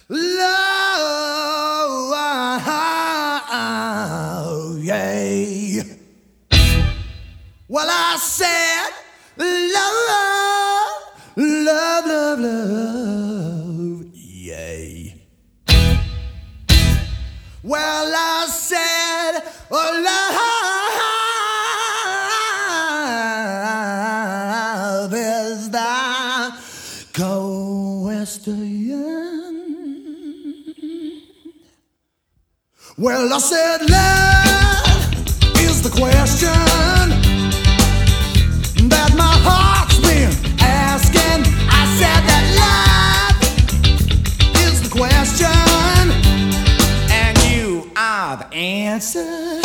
love, yeah. Well, I said love, love, love, love, yeah. Well, I said oh, love is the question. Well, I said love is the question that my heart's been asking. I said that love is the question, and you are the answer.